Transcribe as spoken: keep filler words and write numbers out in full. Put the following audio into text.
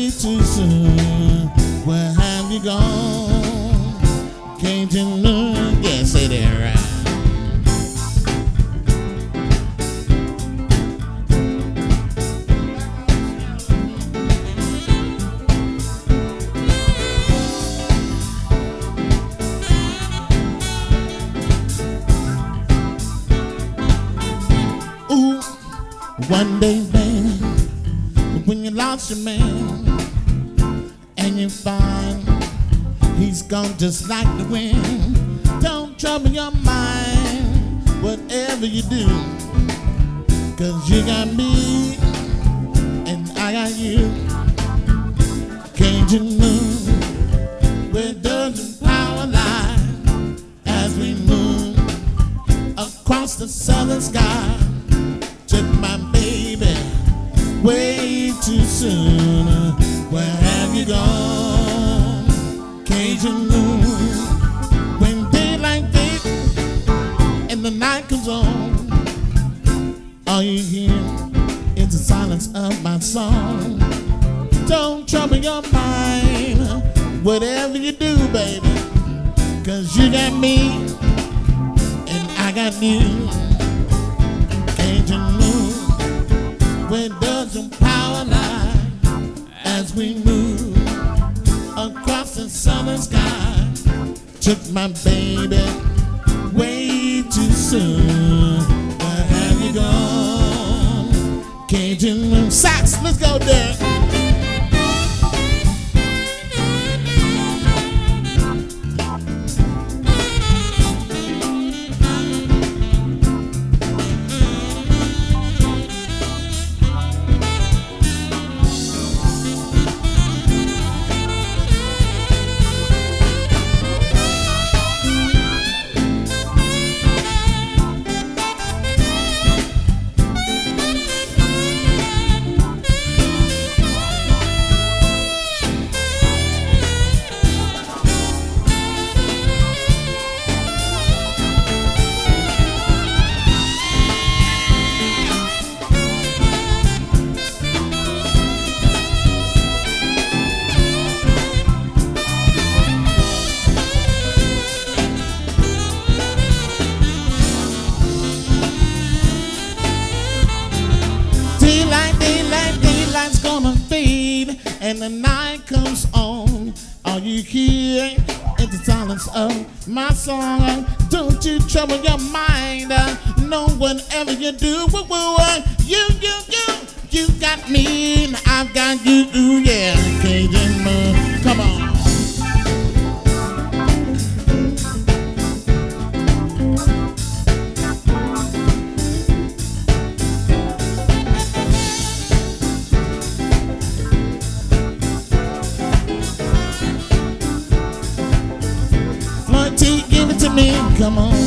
way too soon. Where have you gone? Cajun moon, yeah, say that right. Ooh, one day, baby, when you lost your man and you find he's gone just like the wind, don't trouble your mind, whatever you do, 'cause you got me and I got you. Cajun moon, where doesn't power lie as we move across the southern sky. Took my baby way too soon. Where have you gone? Cajun moon, when daylight fades and the night comes on, all you hear is the silence of my song. Don't trouble your mind, whatever you do, baby, 'cause you got me and I got you. Cajun moon, where doesn't power lie as we move across the southern sky. Took my baby way too soon. Where have you gone? Cajun moon, sax, let's go there. And the night comes on, all you hear is the silence of my song. Don't you trouble your mind, uh, no, whatever you do, woo, woo, uh, you, you, you, you got me and I've got you, ooh, yeah, Cajun moon, come on. Give it to me, come on.